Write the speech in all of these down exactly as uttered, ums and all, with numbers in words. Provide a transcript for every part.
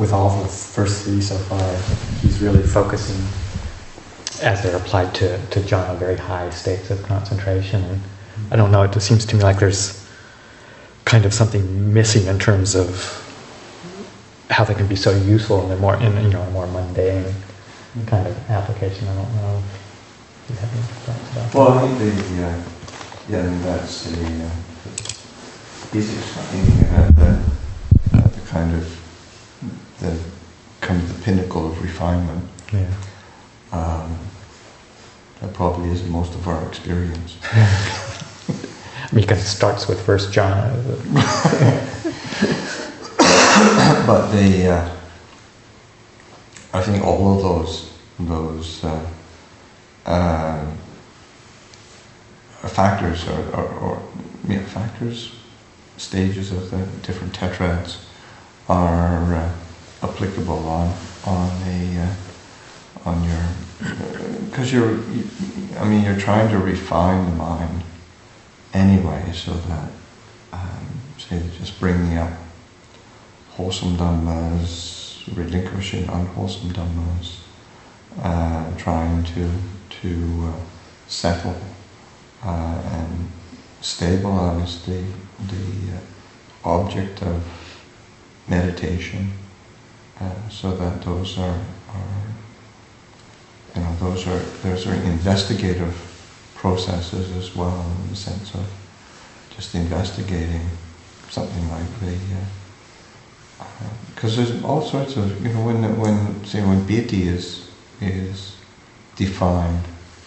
with all the first three so far, he's really focusing, as they're applied to, to jhana, very high states of concentration. And I don't know, it just seems to me like there's kind of something missing in terms of how they can be so useful in a more, in, you know, a more mundane kind of application. I don't know if you have any thoughts about that. Well, I think the, uh, yeah, I mean, that's the uh, easy explaining at the, at the kind of the kind of the pinnacle of refinement. Yeah. Um, that probably is most of our experience. I mean, it kind of starts with first jhana. But the, uh, I think all of those those uh, uh, factors or, or, or yeah, factors, stages of the different tetrads are uh, applicable on on a uh, on your because uh, you're you, I mean you're trying to refine the mind anyway, so that um, say just bringing up wholesome dhammas, relinquishing unwholesome dhammas, uh, trying to to uh, settle uh, and stabilize the the uh, object of meditation, uh, so that those are, are you know those are those are investigative processes as well, in the sense of just investigating something like the because uh, there's all sorts of you know when when say when piti is is defined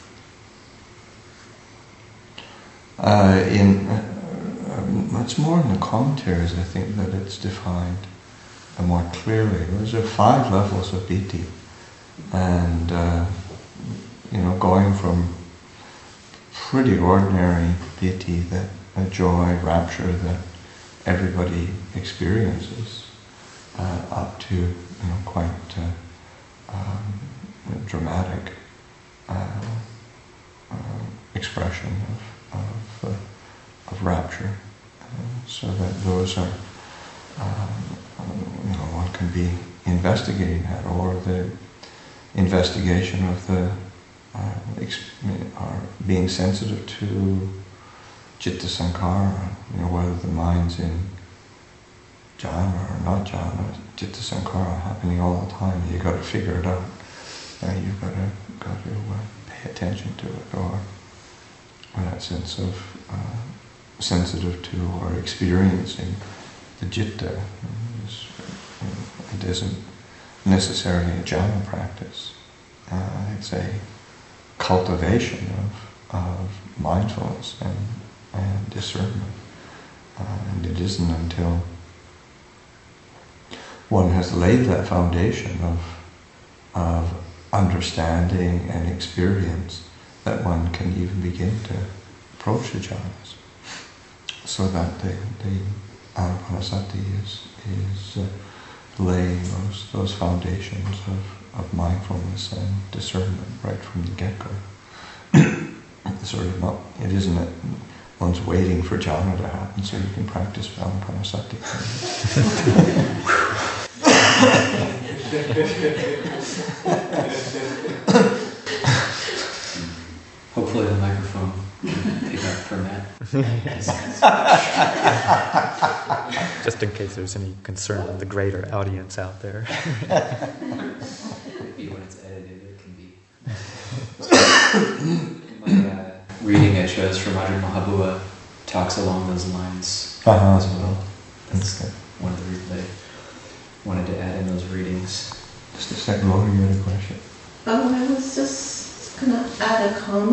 uh, in uh, it's more in the commentaries, I think, that it's defined uh, more clearly. There are five levels of piti, and uh, you know going from pretty ordinary piti, that a joy, rapture that everybody experiences, uh, up to you know quite uh, um, dramatic uh, uh, expression of of, uh, of rapture, uh, so that those are um, you know one can be investigating that, or the investigation of the uh, exp- or being sensitive to citta sankhara, you know, whether the mind's in jhana or not jhana, citta sankhara happening all the time. You got to figure it out. Uh, you've got to got to uh, pay attention to it, or, or that sense of uh, sensitive to or experiencing the citta. It's, it isn't necessarily a jhana practice. Uh, it's a cultivation of of mindfulness and and discernment, uh, and it isn't until one has laid that foundation of of understanding and experience that one can even begin to approach the jhanas, so that the the anapanasati is is uh, laying those those foundations of, of mindfulness and discernment right from the get-go. Sort of not, it isn't that one's waiting for jhana to happen so you can practice anapanasati. Hopefully the microphone can pick up from that. Just in case there's any concern of the greater audience out there. Maybe when it's edited it can be. My uh, reading I chose from Ajahn Mahabua talks along those lines uh-huh. as well. That's okay. One of the reasons I wanted to add in those readings. Just a second, Laura, you had a question? Oh, I was just going to add a comment.